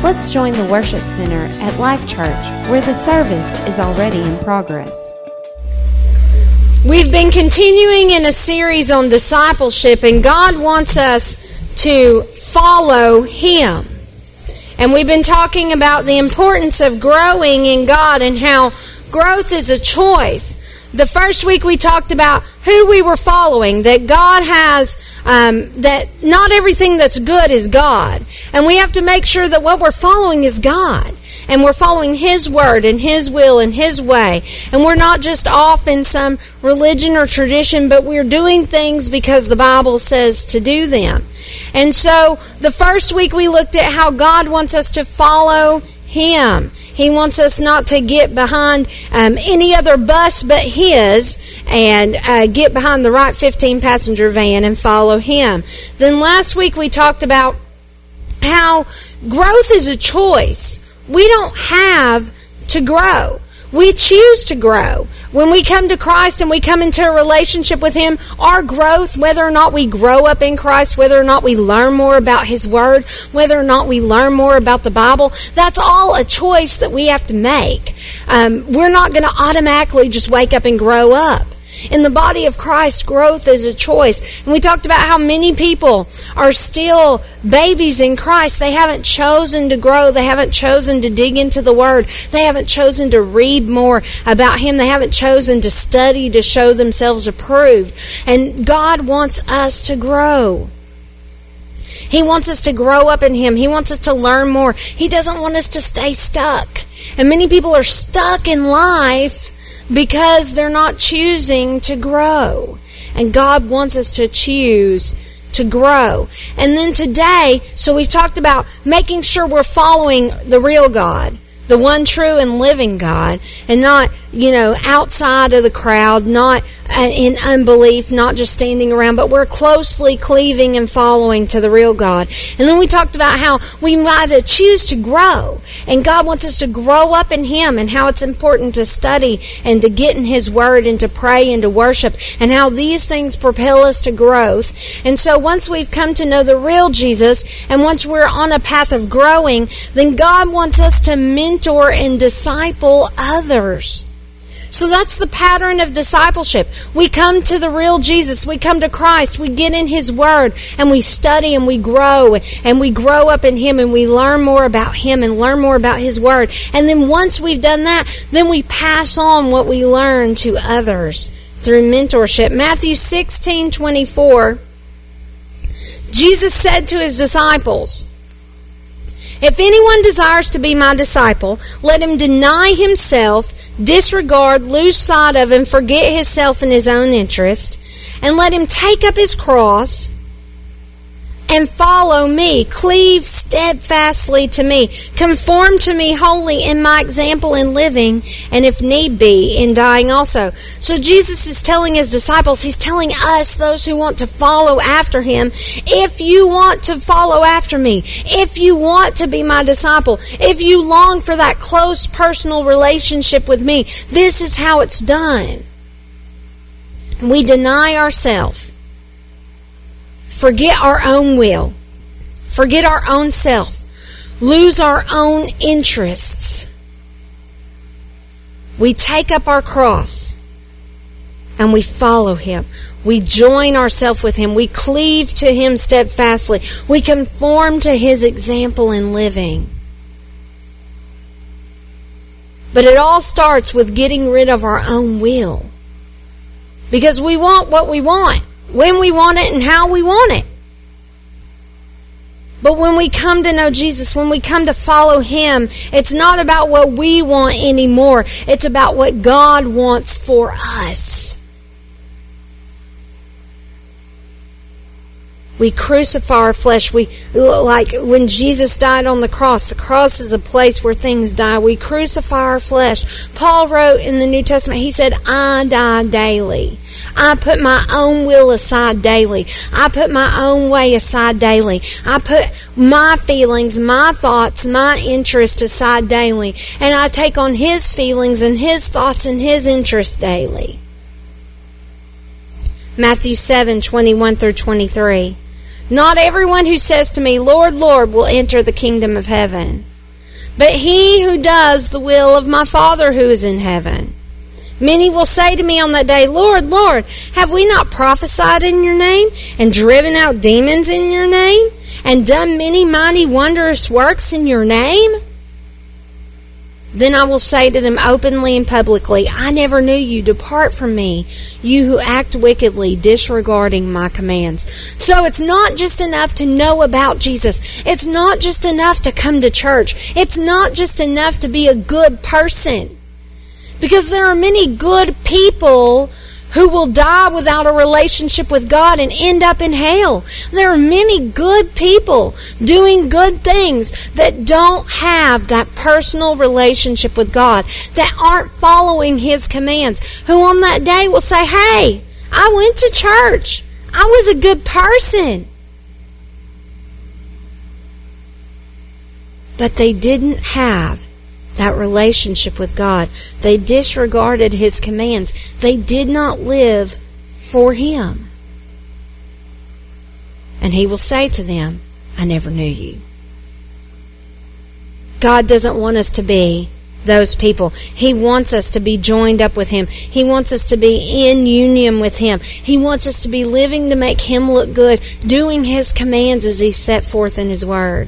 let's join the worship center at Life Church, where the service is already in progress. We've been continuing in a series on discipleship, and God wants us to follow Him. And we've been talking about the importance of growing in God and how growth is a choice. The first week we talked about who we were following, that God has, that not everything that's good is God. And we have to make sure that what we're following is God. And we're following His Word and His will and His way. And we're not just off in some religion or tradition, but we're doing things because the Bible says to do them. And so the first week we looked at how God wants us to follow Him. He wants us not to get behind any other bus but His and get behind the right 15-passenger van and follow Him. Then last week we talked about how growth is a choice. We don't have to grow. We choose to grow. When we come to Christ and we come into a relationship with Him, our growth, whether or not we grow up in Christ, whether or not we learn more about His Word, whether or not we learn more about the Bible, that's all a choice that we have to make. We're not going to automatically just wake up and grow up. In the body of Christ, growth is a choice. And we talked about how many people are still babies in Christ. They haven't chosen to grow. They haven't chosen to dig into the Word. They haven't chosen to read more about Him. They haven't chosen to study to show themselves approved. And God wants us to grow. He wants us to grow up in Him. He wants us to learn more. He doesn't want us to stay stuck. And many people are stuck in life because they're not choosing to grow. And God wants us to choose to grow. And then today, so we've talked about making sure we're following the real God, the one true and living God, and not, outside of the crowd, not in unbelief, not just standing around, but we're closely cleaving and following to the real God. And then we talked about how we might choose to grow, and God wants us to grow up in Him, and how it's important to study and to get in His Word and to pray and to worship, and how these things propel us to growth. And so once we've come to know the real Jesus, and once we're on a path of growing, then God wants us to mentor and disciple others. So that's the pattern of discipleship. We come to the real Jesus. We come to Christ. We get in His Word and we study and we grow up in Him and we learn more about Him and learn more about His Word. And then once we've done that, then we pass on what we learn to others through mentorship. Matthew 16:24, Jesus said to His disciples, "If anyone desires to be my disciple, let him deny himself, disregard, lose sight of, and forget himself and his own interest, and let him take up his cross and follow me. Cleave steadfastly to me. Conform to me wholly in my example in living, and if need be, in dying also." So Jesus is telling His disciples, He's telling us, those who want to follow after Him, if you want to follow after me, if you want to be my disciple, if you long for that close personal relationship with me, this is how it's done. We deny ourselves. Forget our own will. Forget our own self. Lose our own interests. We take up our cross and we follow Him. We join ourselves with Him. We cleave to Him steadfastly. We conform to His example in living. But it all starts with getting rid of our own will. Because we want what we want, when we want it and how we want it. But when we come to know Jesus, when we come to follow Him, it's not about what we want anymore. It's about what God wants for us. We crucify our flesh. Like when Jesus died on the cross is a place where things die. We crucify our flesh. Paul wrote in the New Testament, he said, "I die daily. I put my own will aside daily. I put my own way aside daily. I put my feelings, my thoughts, my interests aside daily. And I take on His feelings and His thoughts and His interests daily." Matthew 7:21-23. "Not everyone who says to me, 'Lord, Lord,' will enter the kingdom of heaven, but he who does the will of my Father who is in heaven. Many will say to me on that day, Lord, Lord, have we not prophesied in your name, and driven out demons in your name, and done many mighty wondrous works in your name? Then I will say to them openly and publicly, I never knew you. Depart from me, you who act wickedly, disregarding my commands. So it's not just enough to know about Jesus. It's not just enough to come to church. It's not just enough to be a good person. Because there are many good people who will die without a relationship with God and end up in hell. There are many good people doing good things that don't have that personal relationship with God, that aren't following His commands, who on that day will say, hey, I went to church. I was a good person. But they didn't have that relationship with God. They disregarded His commands. They did not live for Him. And He will say to them, I never knew you. God doesn't want us to be those people. He wants us to be joined up with Him. He wants us to be in union with Him. He wants us to be living to make Him look good, doing His commands as He set forth in His Word.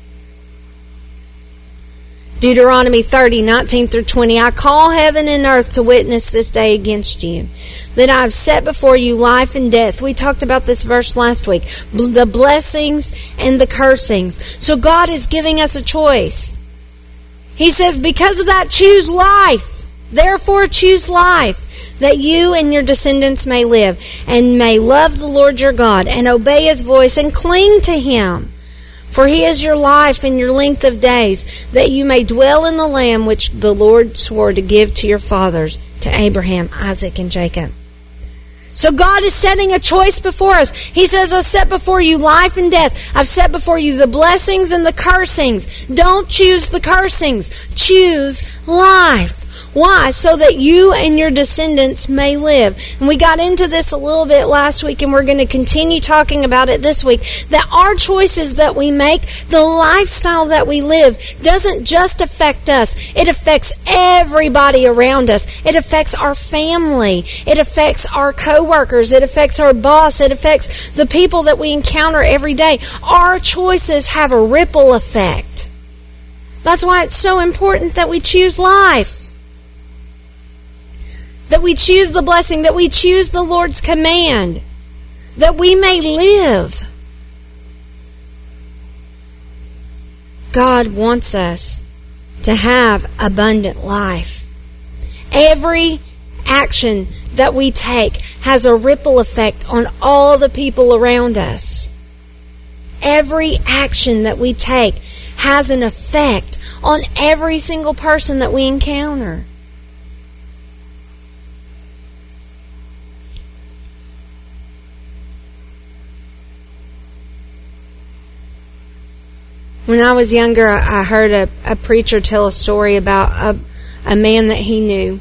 Deuteronomy 30, 19 through 20, I call heaven and earth to witness this day against you, that I have set before you life and death. We talked about this verse last week. The blessings and the cursings. So God is giving us a choice. He says, because of that, choose life. Therefore, choose life, that you and your descendants may live, and may love the Lord your God, and obey His voice, and cling to Him. For He is your life and your length of days, that you may dwell in the land which the Lord swore to give to your fathers, to Abraham, Isaac, and Jacob. So God is setting a choice before us. He says, I've set before you life and death. I've set before you the blessings and the cursings. Don't choose the cursings. Choose life. Why? So that you and your descendants may live. And we got into this a little bit last week, and we're going to continue talking about it this week. That our choices that we make, the lifestyle that we live, doesn't just affect us. It affects everybody around us. It affects our family. It affects our coworkers. It affects our boss. It affects the people that we encounter every day. Our choices have a ripple effect. That's why it's so important that we choose life. That we choose the blessing, that we choose the Lord's command, that we may live. God wants us to have abundant life. Every action that we take has a ripple effect on all the people around us. Every action that we take has an effect on every single person that we encounter. When I was younger, I heard a preacher tell a story about a man that he knew.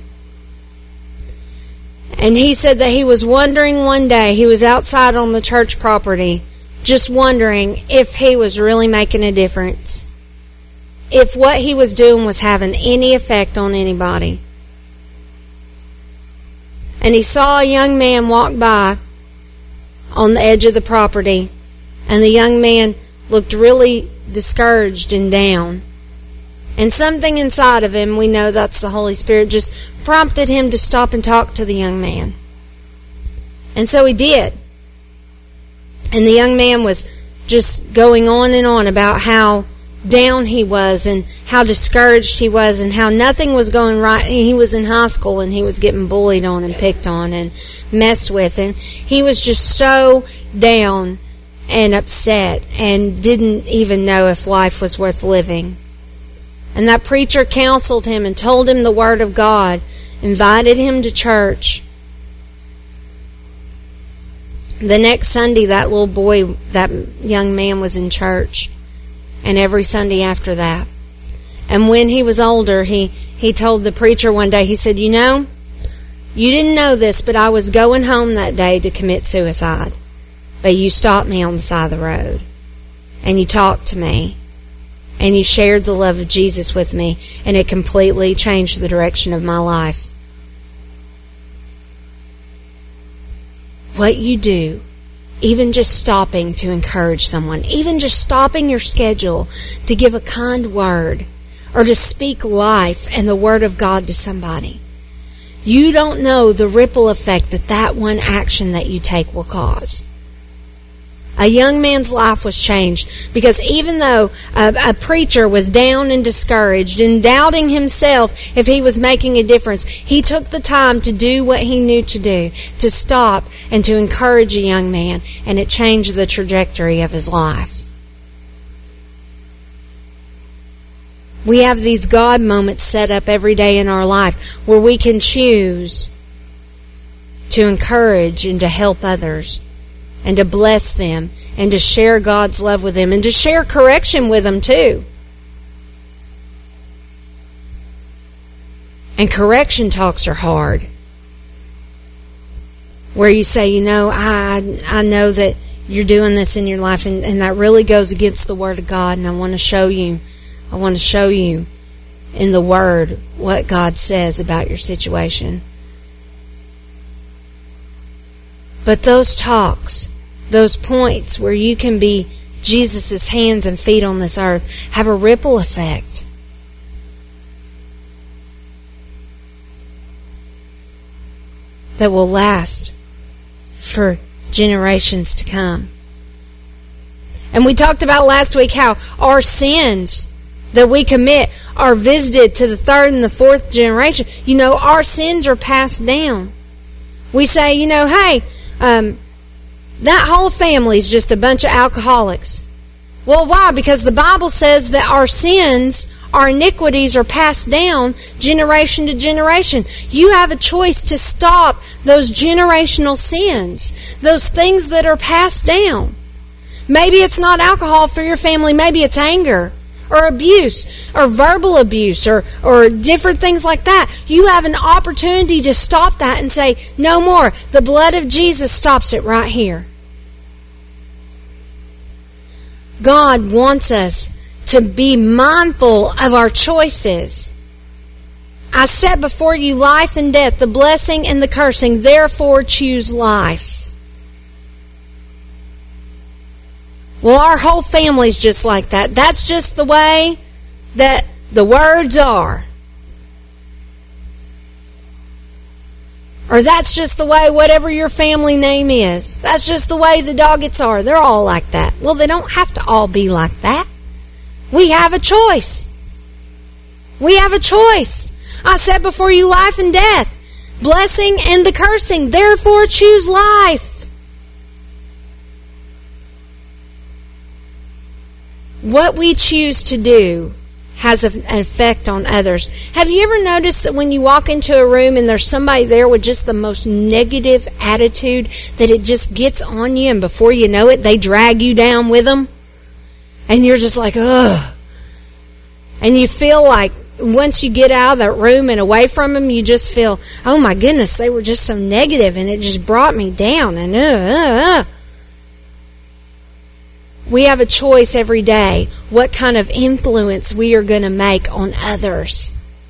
And he said that he was wondering one day, he was outside on the church property, just wondering if he was really making a difference. If what he was doing was having any effect on anybody. And he saw a young man walk by on the edge of the property. And the young man looked really discouraged and down. And something inside of him, we know that's the Holy Spirit, just prompted him to stop and talk to the young man. And so he did. And the young man was just going on and on about how down he was and how discouraged he was and how nothing was going right. He was in high school and he was getting bullied on and picked on and messed with. And he was just so down and upset and didn't even know if life was worth living. And that preacher counseled him and told him the Word of God, invited him to church. The next Sunday, that little boy, that young man was in church, and every Sunday after that. And when he was older, he told the preacher one day, he said, you know, you didn't know this, but I was going home that day to commit suicide. But you stopped me on the side of the road, and you talked to me, And you shared the love of Jesus with me, and it completely changed the direction of my life. What you do, even just stopping to encourage someone, even just stopping your schedule to give a kind word, or to speak life and the Word of God to somebody, you don't know the ripple effect that one action that you take will cause. A young man's life was changed because even though a preacher was down and discouraged and doubting himself if he was making a difference, he took the time to do what he knew to do, to stop and to encourage a young man, and it changed the trajectory of his life. We have these God moments set up every day in our life where we can choose to encourage and to help others, and to bless them, and to share God's love with them, and to share correction with them too. And correction talks are hard. Where you say, I know that you're doing this in your life, and that really goes against the Word of God, and I want to show you in the Word what God says about your situation. But those talks, those points where you can be Jesus' hands and feet on this earth, have a ripple effect. That will last for generations to come. And we talked about last week how our sins that we commit are visited to the third and the fourth generation. Our sins are passed down. We say, hey, that whole family's just a bunch of alcoholics. Well, why? Because the Bible says that our sins, our iniquities are passed down generation to generation. You have a choice to stop those generational sins, those things that are passed down. Maybe it's not alcohol for your family. Maybe it's anger or abuse or verbal abuse or different things like that. You have an opportunity to stop that and say, no more. The blood of Jesus stops it right here. God wants us to be mindful of our choices. I set before you life and death, the blessing and the cursing. Therefore choose life. Well, our whole family's just like that. That's just the way that the words are. Or that's just the way whatever your family name is. That's just the way the Doggetts are. They're all like that. Well, they don't have to all be like that. We have a choice. We have a choice. I set before you life and death, blessing and the cursing. Therefore choose life. What we choose to do has an effect on others. Have you ever noticed that when you walk into a room and there's somebody there with just the most negative attitude, that it just gets on you, and before you know it, they drag you down with them? And you're just like, ugh. And you feel like once you get out of that room and away from them, you just feel, oh my goodness, they were just so negative and it just brought me down. And we have a choice every day what kind of influence we are going to make on others.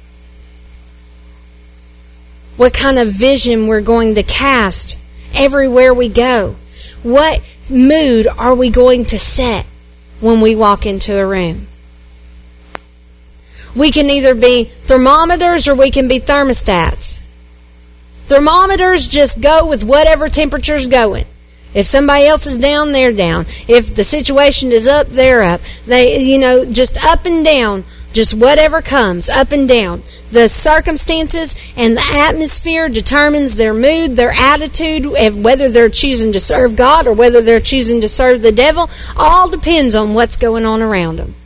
What kind of vision we're going to cast everywhere we go. What mood are we going to set when we walk into a room? We can either be thermometers or we can be thermostats. Thermometers just go with whatever temperature's going. If somebody else is down, they're down. If the situation is up, they're up. They, just up and down. Just whatever comes, up and down. The circumstances and the atmosphere determines their mood, their attitude, whether they're choosing to serve God or whether they're choosing to serve the devil. All depends on what's going on around them.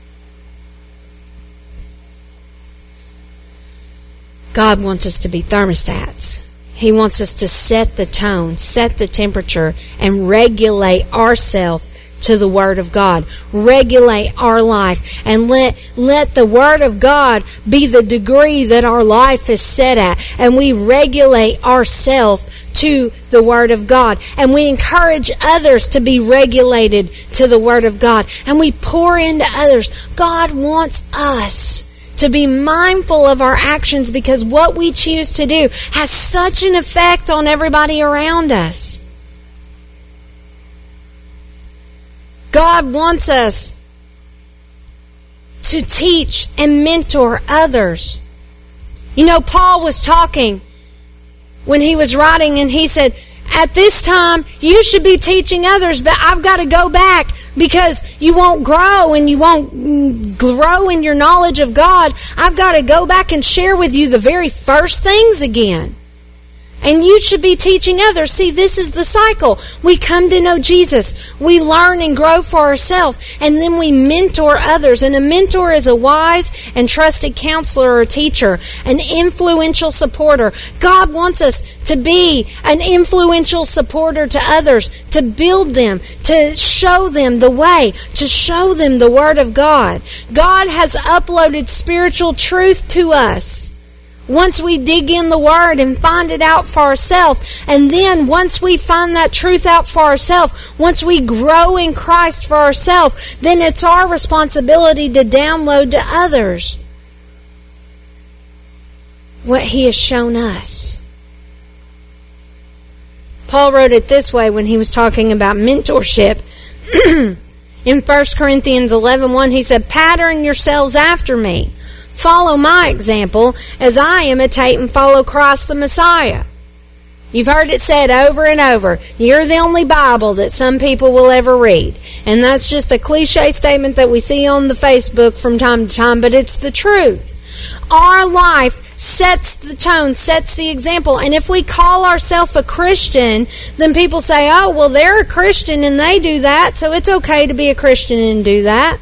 God wants us to be thermostats. He wants us to set the tone, set the temperature, and regulate ourselves to the Word of God. Regulate our life, and let the Word of God be the degree that our life is set at. And we regulate ourselves to the Word of God. And we encourage others to be regulated to the Word of God. And we pour into others. God wants us to be mindful of our actions, because what we choose to do has such an effect on everybody around us. God wants us to teach and mentor others. You know, Paul was talking when he was writing, and he said, at this time, you should be teaching others, but I've got to go back because you won't grow and you won't grow in your knowledge of God. I've got to go back and share with you the very first things again. And you should be teaching others. See, this is the cycle. We come to know Jesus. We learn and grow for ourselves. And then we mentor others. And a mentor is a wise and trusted counselor or teacher. An influential supporter. God wants us to be an influential supporter to others. To build them. To show them the way. To show them the Word of God. God has uploaded spiritual truth to us. Once we dig in the Word and find it out for ourselves, and then once we find that truth out for ourselves, once we grow in Christ for ourselves, then it's our responsibility to download to others what He has shown us. Paul wrote it this way when he was talking about mentorship. In 1 Corinthians 11:1, he said, "Pattern yourselves after me. Follow my example as I imitate and follow Christ the Messiah." You've heard it said over and over, you're the only Bible that some people will ever read. And that's just a cliche statement that we see on the Facebook from time to time, but it's the truth. Our life sets the tone, sets the example. And if we call ourselves a Christian, then people say, oh, well, they're a Christian and they do that, so it's okay to be a Christian and do that.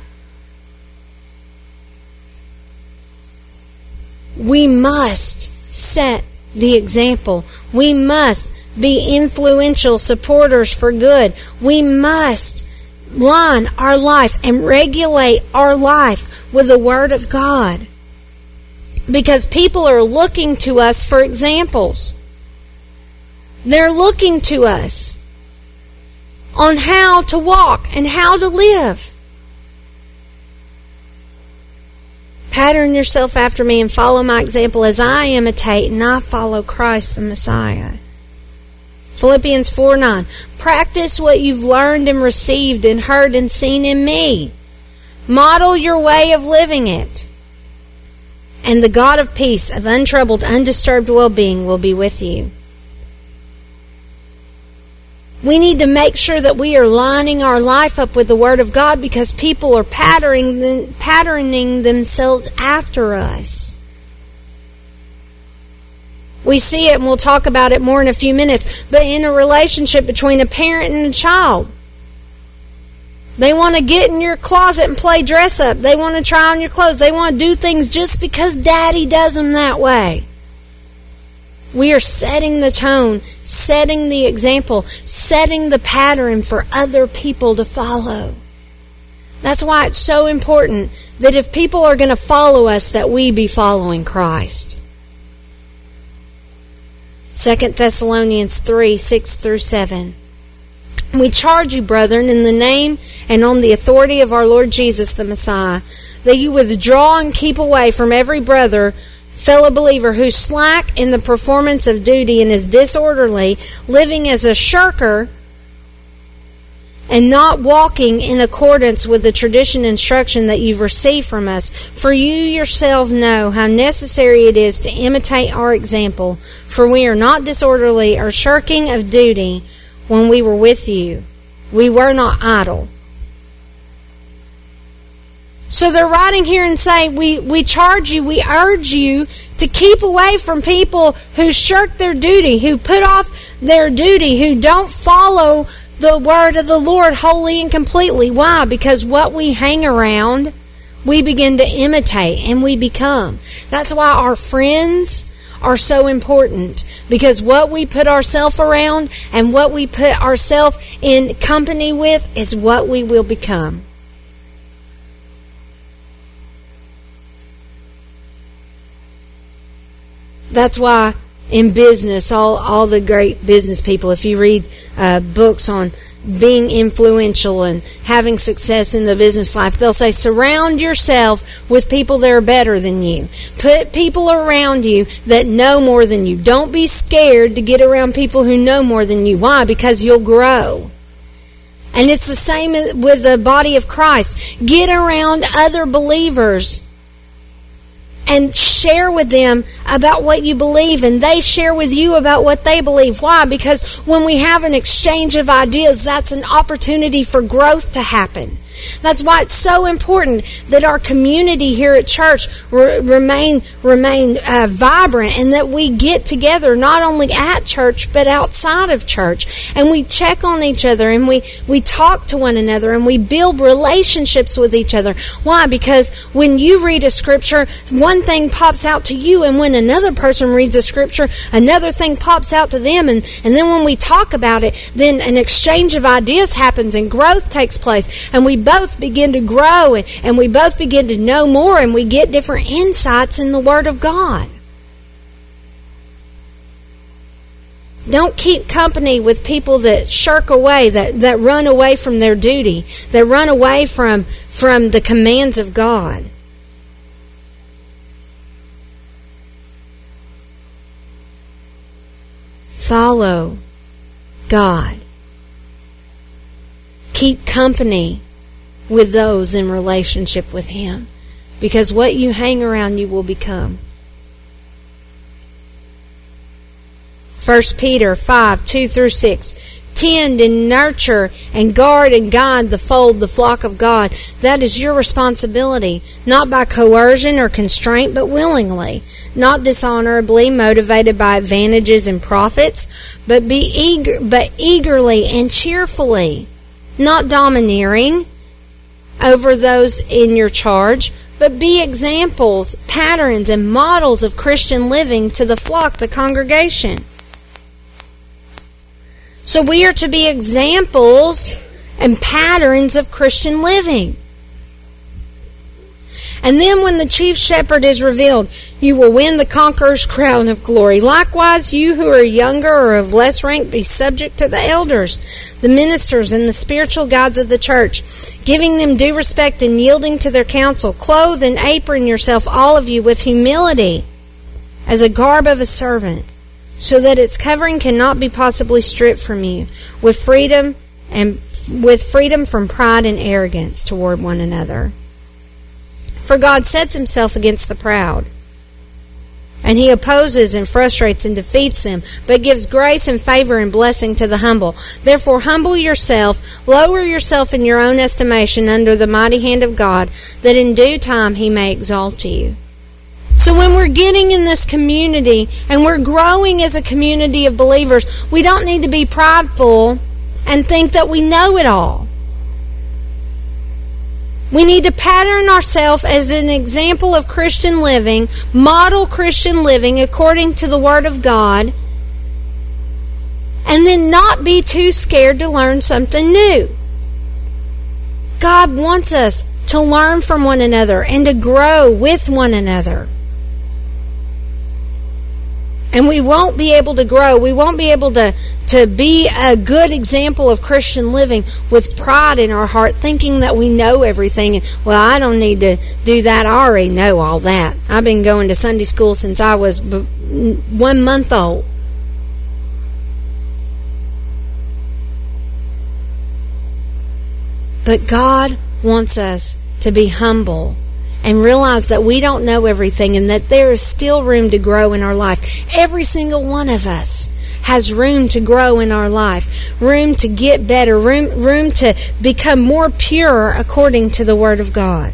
We must set the example. We must be influential supporters for good. We must line our life and regulate our life with the Word of God. Because people are looking to us for examples. They're looking to us on how to walk and how to live. Pattern yourself after me and follow my example as I imitate and I follow Christ the Messiah. Philippians 4:9. Practice what you've learned and received and heard and seen in me. Model your way of living it. And the God of peace, of untroubled, undisturbed well-being will be with you. We need to make sure that we are lining our life up with the Word of God, because people are patterning themselves after us. We see it, and we'll talk about it more in a few minutes, but in a relationship between a parent and a child, they want to get in your closet and play dress up. They want to try on your clothes. They want to do things just because Daddy does them that way. We are setting the tone, setting the example, setting the pattern for other people to follow. That's why it's so important that if people are going to follow us, that we be following Christ. 2 Thessalonians 3:6-7. We charge you, brethren, in the name and on the authority of our Lord Jesus the Messiah, that you withdraw and keep away from every brother, fellow believer, who's slack in the performance of duty and is disorderly, living as a shirker and not walking in accordance with the tradition and instruction that you've received from us. For you yourself know how necessary it is to imitate our example, for we are not disorderly or shirking of duty when we were with you. We were not idle. So they're writing here and saying, we charge you, we urge you to keep away from people who shirk their duty, who put off their duty, who don't follow the Word of the Lord wholly and completely. Why? Because what we hang around, we begin to imitate and we become. That's why our friends are so important, because what we put ourselves around and what we put ourselves in company with is what we will become. That's why in business, all the great business people, if you read books on being influential and having success in the business life, they'll say surround yourself with people that are better than you. Put people around you that know more than you. Don't be scared to get around people who know more than you. Why? Because you'll grow. And it's the same with the body of Christ. Get around other believers and share with them about what you believe, and they share with you about what they believe. Why? Because when we have an exchange of ideas, that's an opportunity for growth to happen. That's why it's so important that our community here at church remain vibrant, and that we get together not only at church but outside of church, and we check on each other, and we talk to one another, and we build relationships with each other. Why? Because when you read a scripture, one thing pops out to you, and when another person reads a scripture, another thing pops out to them, and then when we talk about it, then an exchange of ideas happens and growth takes place, and we both begin to grow, and we both begin to know more, and we get different insights in the Word of God. Don't keep company with people that shirk away, that run away from their duty, that run away from the commands of God. Follow God. Keep company with those in relationship with Him, because what you hang around you will become. 1 Peter 5:2-6. Tend and nurture and guard and guide the fold, the flock of God. That is your responsibility, not by coercion or constraint, but willingly, not dishonorably, motivated by advantages and profits, but eagerly and cheerfully, not domineering over those in your charge, but be examples, patterns, and models of Christian living to the flock, the congregation. So we are to be examples and patterns of Christian living. And then when the chief shepherd is revealed, you will win the conqueror's crown of glory. Likewise, you who are younger or of less rank, be subject to the elders, the ministers, and the spiritual guides of the church, giving them due respect and yielding to their counsel. Clothe and apron yourself, all of you, with humility, as a garb of a servant, so that its covering cannot be possibly stripped from you, with freedom from pride and arrogance toward one another. For God sets Himself against the proud, and He opposes and frustrates and defeats them, but gives grace and favor and blessing to the humble. Therefore humble yourself, lower yourself in your own estimation under the mighty hand of God, that in due time He may exalt you. So when we're getting in this community and we're growing as a community of believers, we don't need to be prideful and think that we know it all. We need to pattern ourselves as an example of Christian living, model Christian living according to the Word of God, and then not be too scared to learn something new. God wants us to learn from one another and to grow with one another. And we won't be able to grow. We won't be able to be a good example of Christian living with pride in our heart, thinking that we know everything. Well, I don't need to do that. I already know all that. I've been going to Sunday school since I was 1 month old. But God wants us to be humble and realize that we don't know everything, and that there is still room to grow in our life. Every single one of us has room to grow in our life, room to get better, room to become more pure according to the Word of God.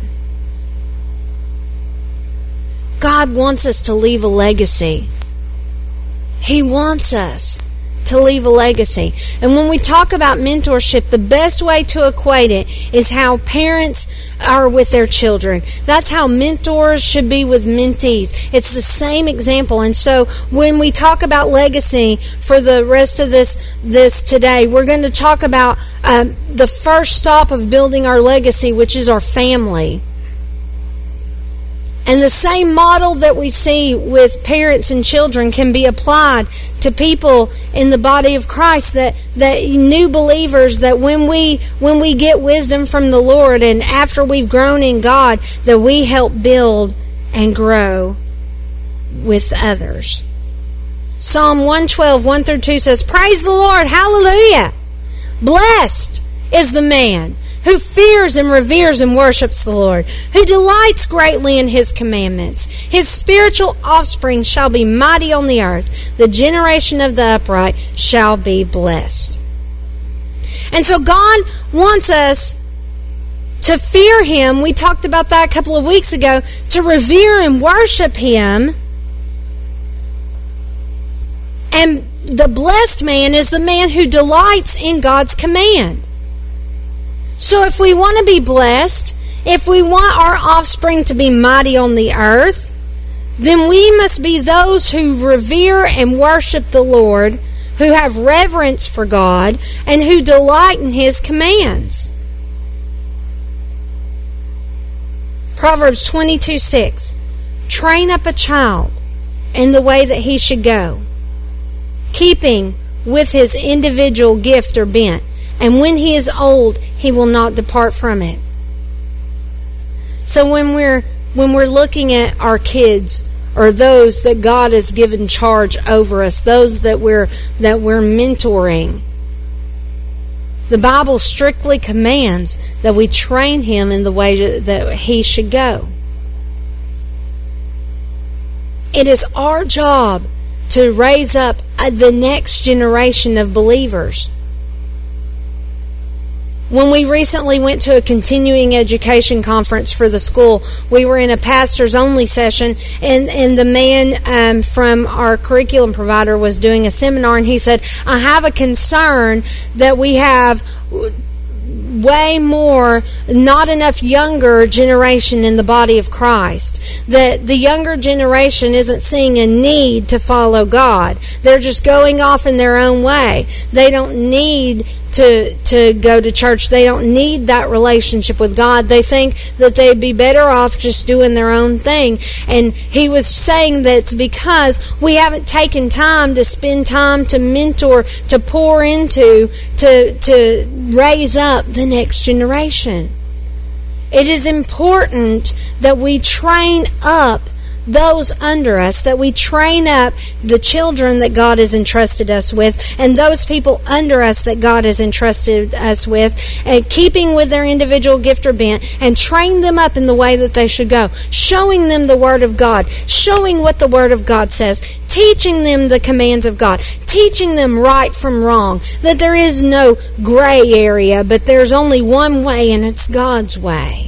God wants us to leave a legacy. He wants us to leave a legacy. And when we talk about mentorship, the best way to equate it is how parents are with their children. That's how mentors should be with mentees. It's the same example. And so when we talk about legacy for the rest of this today, we're going to talk about the first stop of building our legacy, which is our family. And the same model that we see with parents and children can be applied to people in the body of Christ, that new believers, that when we get wisdom from the Lord and after we've grown in God, that we help build and grow with others. Psalm 112, 1-2 says, "Praise the Lord, hallelujah! Blessed is the man who fears and reveres and worships the Lord, who delights greatly in His commandments. His spiritual offspring shall be mighty on the earth. The generation of the upright shall be blessed." And so God wants us to fear Him. We talked about that a couple of weeks ago. To revere and worship Him. And the blessed man is the man who delights in God's command. So if we want to be blessed, if we want our offspring to be mighty on the earth, then we must be those who revere and worship the Lord, who have reverence for God, and who delight in His commands. Proverbs 22:6, "Train up a child in the way that he should go, keeping with his individual gift or bent, and when he is old, he will not depart from it." So when we're looking at our kids, or those that God has given charge over us, those that we're mentoring, the Bible strictly commands that we train him in the way that he should go. It is our job to raise up the next generation of believers. When we recently went to a continuing education conference for the school, we were in a pastors only session, and the man from our curriculum provider was doing a seminar, and he said, "I have a concern that we have way more, not enough younger generation in the body of Christ. That the younger generation isn't seeing a need to follow God. They're just going off in their own way. They don't need to go to church. They don't need that relationship with God. They think that they'd be better off just doing their own thing." And he was saying that it's because we haven't taken time to spend time to mentor, to pour into, to raise up the next generation. It is important that we train up those under us, that we train up the children that God has entrusted us with, and those people under us that God has entrusted us with, and keeping with their individual gift or bent, and train them up in the way that they should go, showing them the Word of God, showing what the Word of God says, teaching them the commands of God, teaching them right from wrong, that there is no gray area, but there's only one way, and it's God's way.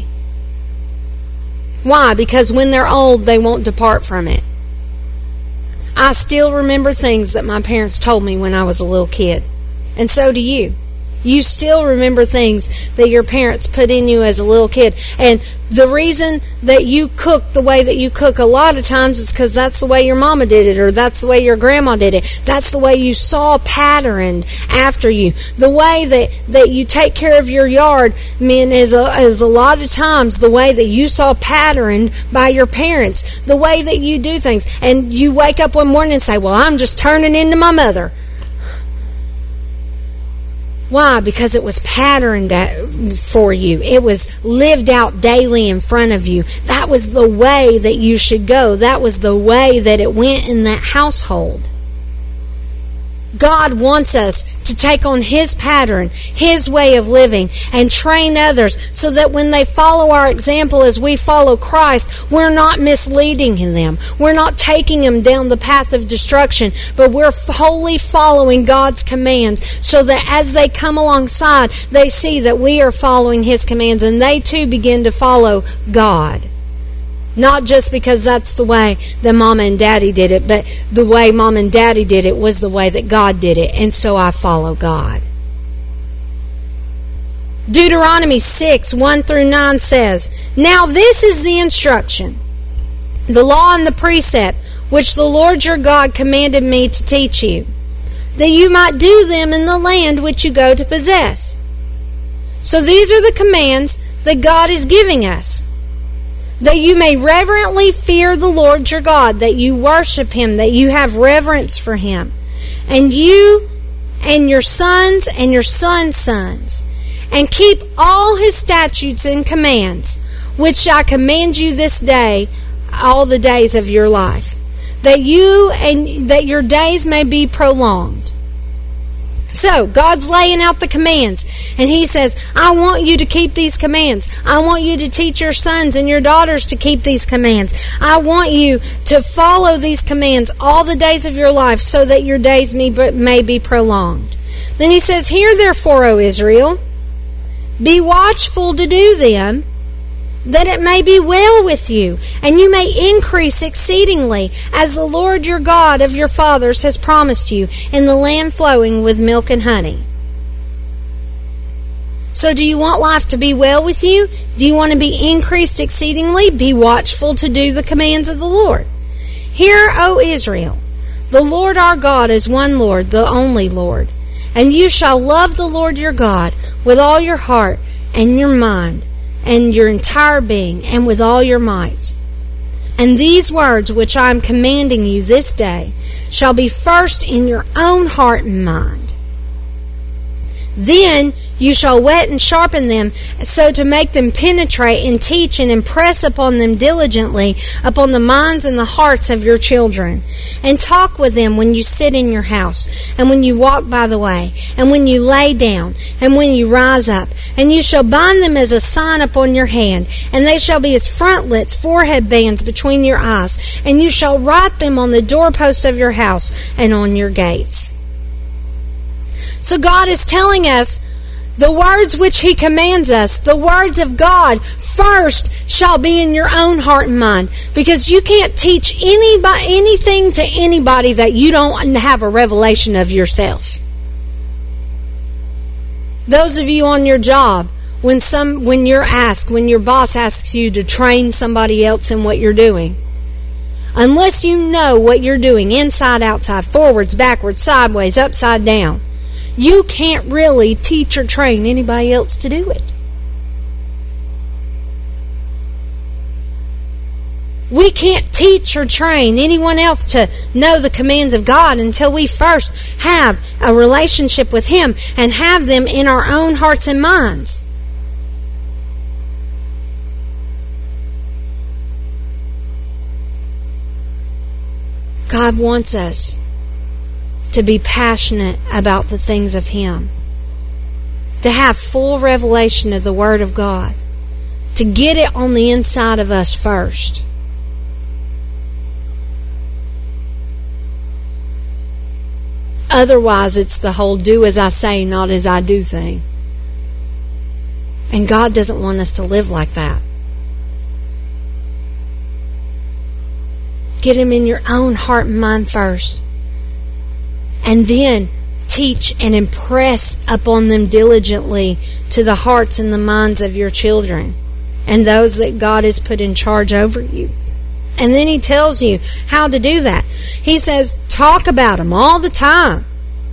Why? Because when they're old, they won't depart from it. I still remember things that my parents told me when I was a little kid. And so do you. You still remember things that your parents put in you as a little kid. And the reason that you cook the way that you cook a lot of times is because that's the way your mama did it, or that's the way your grandma did it. That's the way you saw patterned after you. The way that you take care of your yard, is a lot of times the way that you saw patterned by your parents. The way that you do things. And you wake up one morning and say, "Well, I'm just turning into my mother." Why? Because it was patterned for you. It was lived out daily in front of you. That was the way that you should go. That was the way that it went in that household. God wants us to take on His pattern, His way of living, and train others so that when they follow our example as we follow Christ, we're not misleading them. We're not taking them down the path of destruction, but we're wholly following God's commands so that as they come alongside, they see that we are following His commands, and they too begin to follow God. Not just because that's the way that Mama and Daddy did it, but the way Mom and Daddy did it was the way that God did it, and so I follow God. Deuteronomy 6, 1-9 says, "Now this is the instruction, the law and the precept, which the Lord your God commanded me to teach you, that you might do them in the land which you go to possess." So these are the commands that God is giving us. that you may reverently fear the Lord your God, that you worship Him, that you have reverence for Him, and you and your sons and your sons' sons, and keep all His statutes and commands, which I command you this day, all the days of your life, that your days may be prolonged. So, God's laying out the commands, and He says, I want you to keep these commands. I want you to teach your sons and your daughters to keep these commands. I want you to follow these commands all the days of your life so that your days may be prolonged. Then He says, Hear therefore, O Israel, be watchful to do them, that it may be well with you, and you may increase exceedingly, as the Lord your God of your fathers has promised you, in the land flowing with milk and honey. So do you want life to be well with you? Do you want to be increased exceedingly? Be watchful to do the commands of the Lord. Hear, O Israel, the Lord our God is one Lord, the only Lord. And you shall love the Lord your God with all your heart and your mind, and your entire being, and with all your might. And these words which I am commanding you this day shall be first in your own heart and mind. Then you shall whet and sharpen them, so to make them penetrate and teach and impress upon them diligently upon the minds and the hearts of your children. And talk with them when you sit in your house, and when you walk by the way, and when you lay down, and when you rise up. And you shall bind them as a sign upon your hand, and they shall be as frontlets, forehead bands between your eyes. And you shall write them on the doorpost of your house and on your gates. So God is telling us the words which He commands us, the words of God, first shall be in your own heart and mind. Because you can't teach anything to anybody that you don't have a revelation of yourself. Those of you on your job, when your boss asks you to train somebody else in what you're doing, unless you know what you're doing inside, outside, forwards, backwards, sideways, upside down, you can't really teach or train anybody else to do it. We can't teach or train anyone else to know the commands of God until we first have a relationship with Him and have them in our own hearts and minds. God wants us to be passionate about the things of Him, to have full revelation of the Word of God, to get it on the inside of us first. Otherwise, it's the whole do as I say, not as I do thing. And God doesn't want us to live like that. Get Him in your own heart and mind first. And then teach and impress upon them diligently to the hearts and the minds of your children and those that God has put in charge over you. And then He tells you how to do that. He says, talk about them all the time.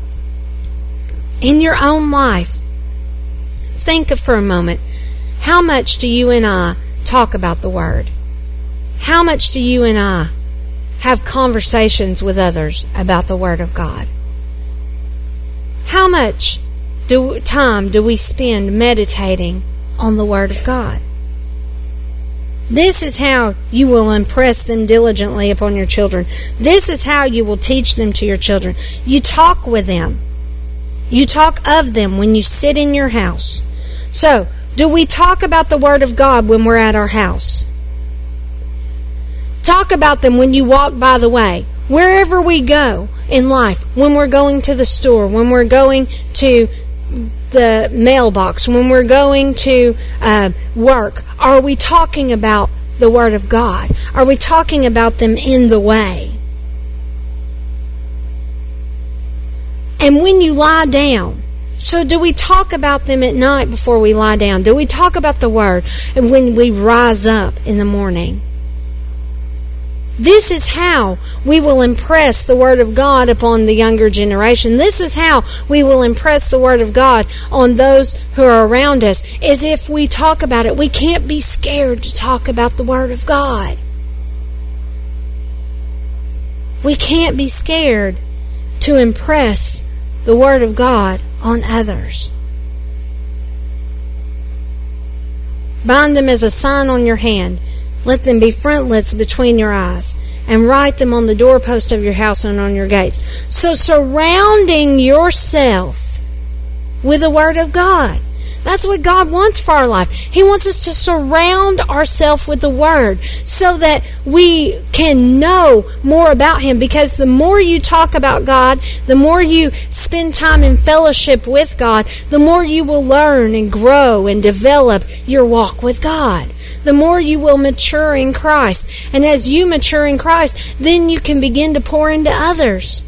In your own life, think for a moment, how much do you and I talk about the Word? How much do you and I have conversations with others about the Word of God? How much time do we spend meditating on the Word of God? This is how you will impress them diligently upon your children. This is how you will teach them to your children. You talk with them. You talk of them when you sit in your house. So, do we talk about the Word of God when we're at our house? Talk about them when you walk by the way. Wherever we go in life, when we're going to the store, when we're going to the mailbox, when we're going to work, are we talking about the Word of God? Are we talking about them in the way? And when you lie down, so do we talk about them at night before we lie down? Do we talk about the Word when we rise up in the morning? This is how we will impress the Word of God upon the younger generation. This is how we will impress the Word of God on those who are around us, is if we talk about it. We can't be scared to talk about the Word of God. We can't be scared to impress the Word of God on others. Bind them as a sign on your hand. Let them be frontlets between your eyes, and write them on the doorpost of your house and on your gates. So surrounding yourself with the Word of God. That's what God wants for our life. He wants us to surround ourselves with the Word so that we can know more about Him. Because the more you talk about God, the more you spend time in fellowship with God, the more you will learn and grow and develop your walk with God. The more you will mature in Christ. And as you mature in Christ, then you can begin to pour into others.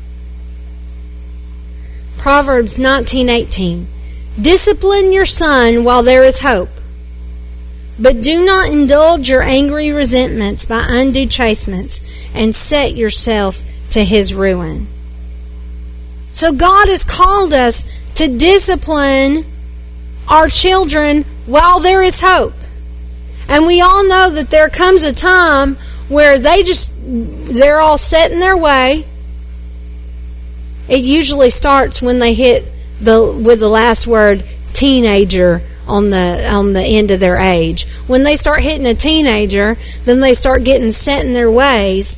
Proverbs 19:18. Discipline your son while there is hope, but do not indulge your angry resentments by undue chastisements, and set yourself to his ruin. So God has called us to discipline our children while there is hope. And we all know that there comes a time where they're all set in their way. It usually starts when they hit with the last word teenager on the end of their age. When they start hitting a teenager, then they start getting set in their ways.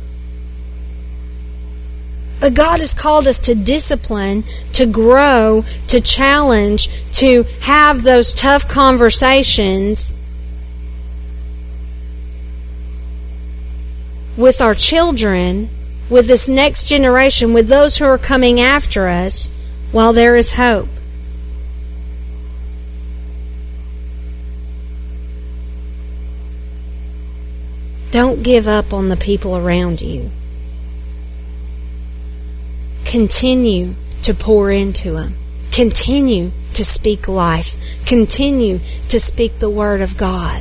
But God has called us to discipline, to grow, to challenge, to have those tough conversations with our children, with this next generation, with those who are coming after us, while there is hope. Don't give up on the people around you. Continue to pour into them. Continue to speak life. Continue to speak the Word of God.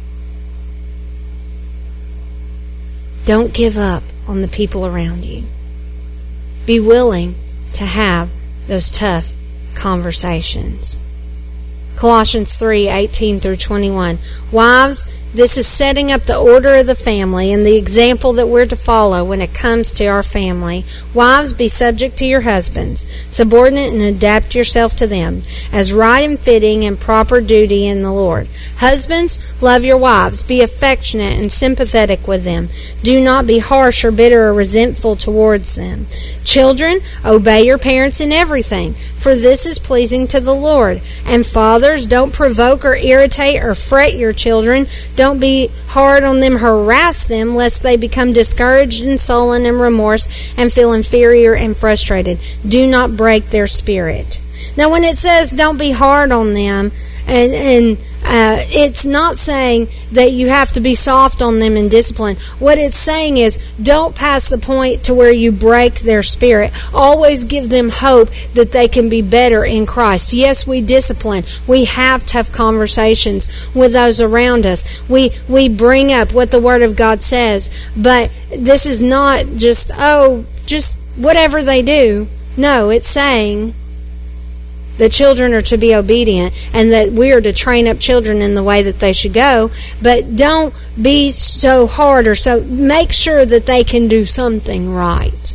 Don't give up on the people around you. Be willing to have those tough conversations. Colossians 3:18 through 21. Wives, this is setting up the order of the family and the example that we're to follow when it comes to our family. Wives, be subject to your husbands, subordinate, and adapt yourself to them as right and fitting and proper duty in the Lord. Husbands, love your wives. Be affectionate and sympathetic with them. Do not be harsh or bitter or resentful towards them. Children, obey your parents in everything, for this is pleasing to the Lord. And fathers, don't provoke or irritate or fret your children. Don't be hard on them, harass them, lest they become discouraged and sullen and remorse and feel inferior and frustrated. Do not break their spirit. Now, when it says don't be hard on them, and it's not saying that you have to be soft on them and discipline. What it's saying is don't pass the point to where you break their spirit. Always give them hope that they can be better in Christ. Yes, we discipline. We have tough conversations with those around us. We bring up what the Word of God says. But this is not just whatever they do. No, it's saying the children are to be obedient and that we are to train up children in the way that they should go. But don't be so hard or so. Make sure that they can do something right.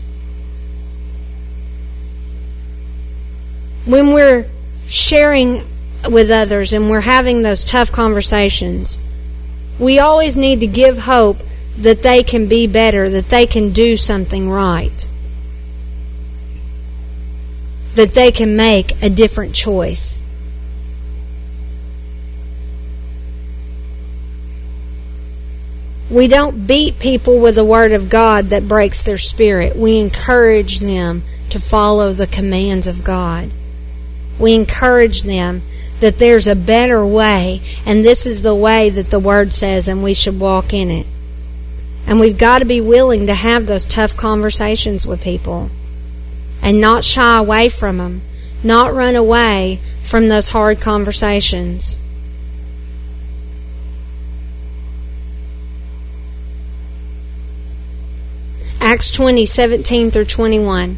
When we're sharing with others and we're having those tough conversations, we always need to give hope that they can be better, that they can do something right, that they can make a different choice. We don't beat people with the Word of God that breaks their spirit. We encourage them to follow the commands of God. We encourage them that there's a better way, and this is the way that the Word says, and we should walk in it. And we've got to be willing to have those tough conversations with people and not shy away from them, not run away from those hard conversations. Acts 20:17 through 21.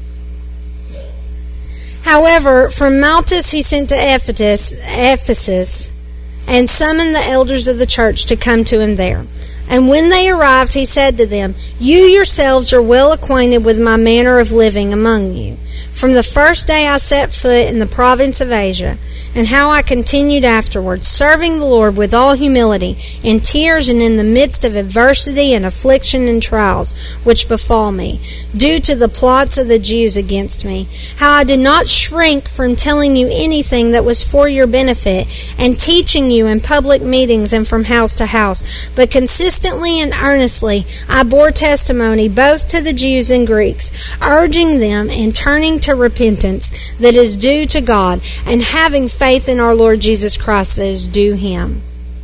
However, from Maltus he sent to Ephesus and summoned the elders of the church to come to him there. And when they arrived, he said to them, "You yourselves are well acquainted with my manner of living among you, from the first day I set foot in the province of Asia, and how I continued afterwards, serving the Lord with all humility, in tears and in the midst of adversity and affliction and trials which befall me, due to the plots of the Jews against me, how I did not shrink from telling you anything that was for your benefit, and teaching you in public meetings and from house to house, but consistently and earnestly I bore testimony both to the Jews and Greeks, urging them in turning to repentance that is due to God, and having faith in our Lord Jesus Christ that is due Him."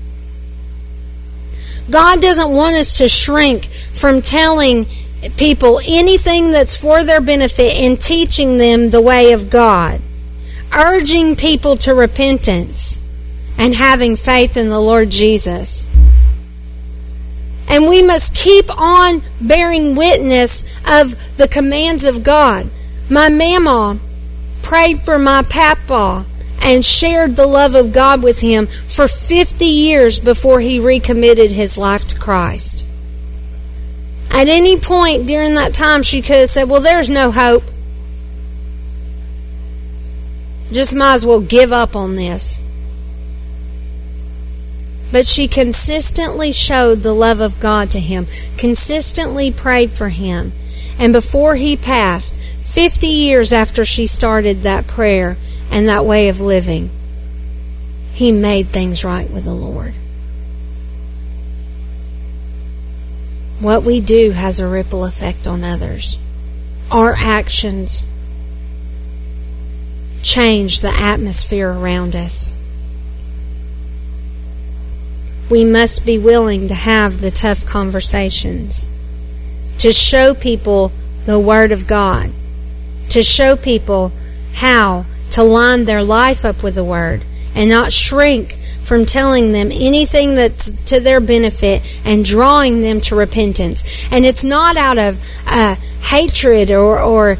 God doesn't want us to shrink from telling people anything that's for their benefit and teaching them the way of God, urging people to repentance and having faith in the Lord Jesus. And we must keep on bearing witness of the commands of God. My mama prayed for my papa and shared the love of God with him for 50 years before he recommitted his life to Christ. At any point during that time, she could have said, "Well, there's no hope. Just might as well give up on this." But she consistently showed the love of God to him, consistently prayed for him. And before he passed, 50 years after she started that prayer and that way of living, he made things right with the Lord. What we do has a ripple effect on others. Our actions change the atmosphere around us. We must be willing to have the tough conversations, to show people the Word of God, to show people how to line their life up with the Word, and not shrink from telling them anything that's to their benefit and drawing them to repentance. And it's not out of hatred or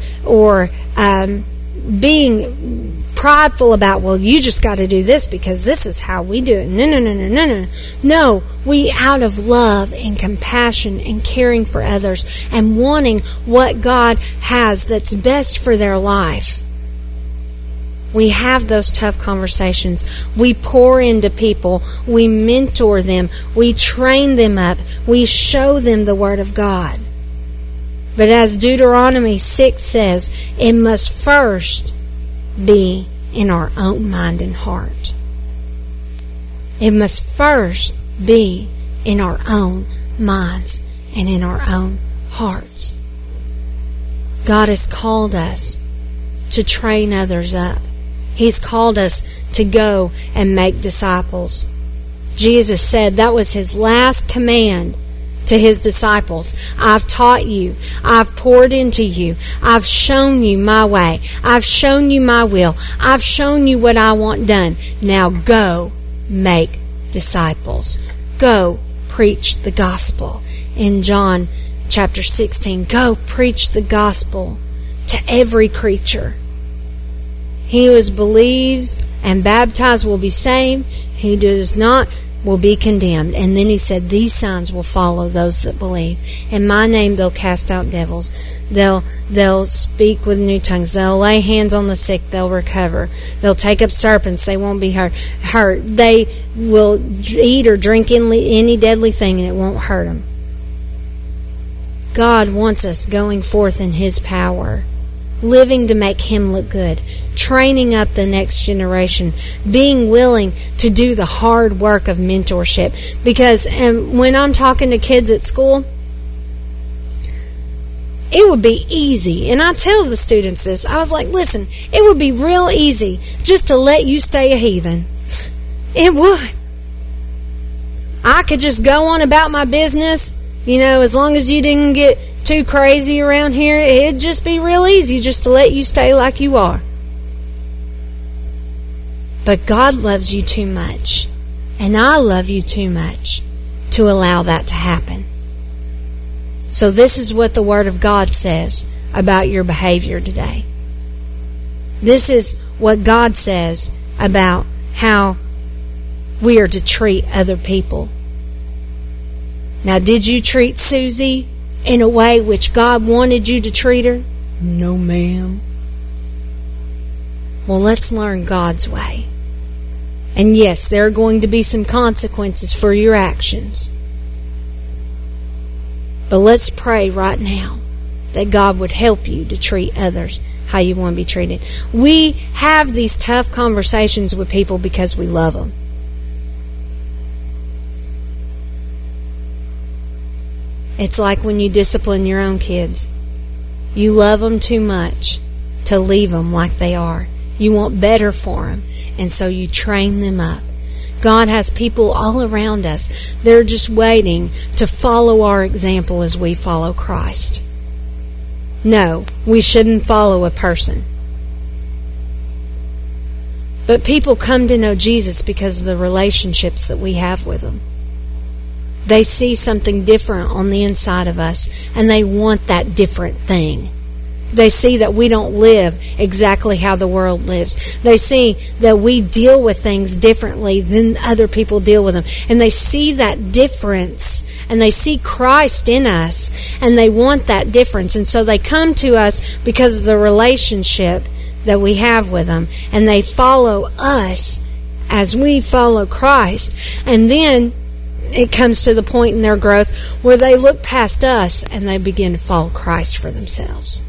being prideful about, "Well, you just got to do this because this is how we do it." No. No, we out of love and compassion and caring for others and wanting what God has that's best for their life. We have those tough conversations. We pour into people. We mentor them. We train them up. We show them the Word of God. But as Deuteronomy 6 says, it must first be in our own mind and heart. It must first be in our own minds and in our own hearts. God has called us to train others up. He's called us to go and make disciples. Jesus said that was His last command to His disciples. "I've taught you. I've poured into you. I've shown you my way. I've shown you my will. I've shown you what I want done. Now go make disciples. Go preach the gospel." In John chapter 16, go preach the gospel to every creature. He who believes and baptized will be saved. He who does not will be condemned. And then He said, "These signs will follow those that believe. In my name they'll cast out devils. They'll speak with new tongues. They'll lay hands on the sick. They'll recover. They'll take up serpents. They won't be hurt. They will eat or drink any deadly thing, and it won't hurt them." God wants us going forth in His power, living to make Him look good, training up the next generation, being willing to do the hard work of mentorship. Because when I'm talking to kids at school, it would be easy, and I tell the students this, I was like, "Listen, it would be real easy just to let you stay a heathen." It would. I could just go on about my business, as long as you didn't get too crazy around here, it'd just be real easy just to let you stay like you are. But God loves you too much, and I love you too much to allow that to happen. So this is what the Word of God says about your behavior today. This is what God says about how we are to treat other people. Now, did you treat Susie in a way which God wanted you to treat her? No, ma'am. Well, let's learn God's way. And yes, there are going to be some consequences for your actions. But let's pray right now that God would help you to treat others how you want to be treated. We have these tough conversations with people because we love them. It's like when you discipline your own kids. You love them too much to leave them like they are. You want better for them, and so you train them up. God has people all around us. They're just waiting to follow our example as we follow Christ. No, we shouldn't follow a person. But people come to know Jesus because of the relationships that we have with them. They see something different on the inside of us, and they want that different thing. They see that we don't live exactly how the world lives. They see that we deal with things differently than other people deal with them. And they see that difference, and they see Christ in us, and they want that difference. And so they come to us because of the relationship that we have with them, and they follow us as we follow Christ. And then it comes to the point in their growth where they look past us and they begin to follow Christ for themselves.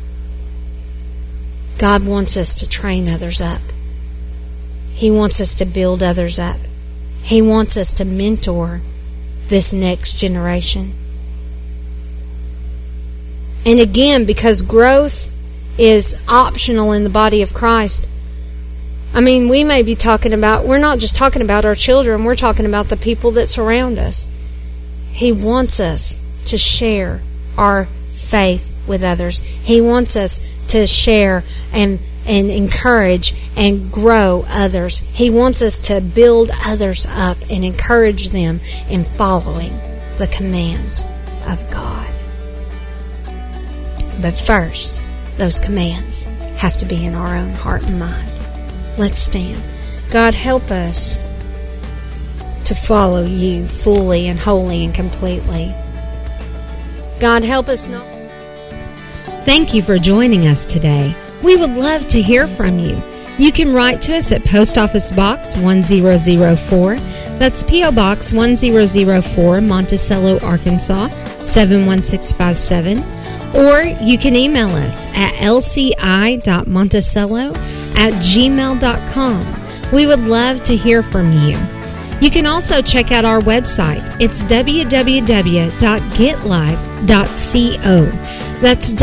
God wants us to train others up. He wants us to build others up. He wants us to mentor this next generation. And again, because growth is optional in the body of Christ, I mean, we may be talking about, we're not just talking about our children, we're talking about the people that surround us. He wants us to share our faith with others. He wants us to share and encourage and grow others. He wants us to build others up and encourage them in following the commands of God. But first, those commands have to be in our own heart and mind. Let's stand. God, help us to follow you fully and wholly and completely. God, help us not. Thank you for joining us today. We would love to hear from you. You can write to us at Post Office Box 1004. That's P.O. Box 1004, Monticello, Arkansas 71657. Or you can email us at lci.monticello@gmail.com. We would love to hear from you. You can also check out our website. It's www.getlife.co. That's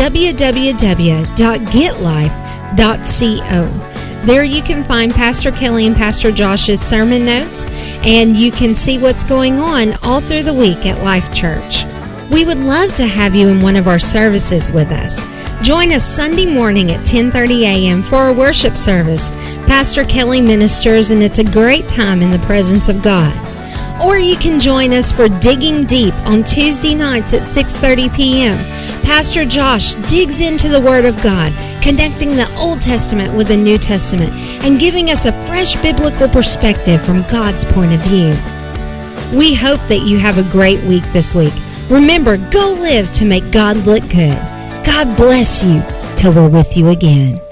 www.getlife.co. There you can find Pastor Kelly and Pastor Josh's sermon notes, and you can see what's going on all through the week at Life Church. We would love to have you in one of our services with us. Join us Sunday morning at 10:30 a.m. for our worship service. Pastor Kelly ministers, and it's a great time in the presence of God. Or you can join us for Digging Deep on Tuesday nights at 6:30 p.m. Pastor Josh digs into the Word of God, connecting the Old Testament with the New Testament and giving us a fresh biblical perspective from God's point of view. We hope that you have a great week this week. Remember, go live to make God look good. God bless you till we're with you again.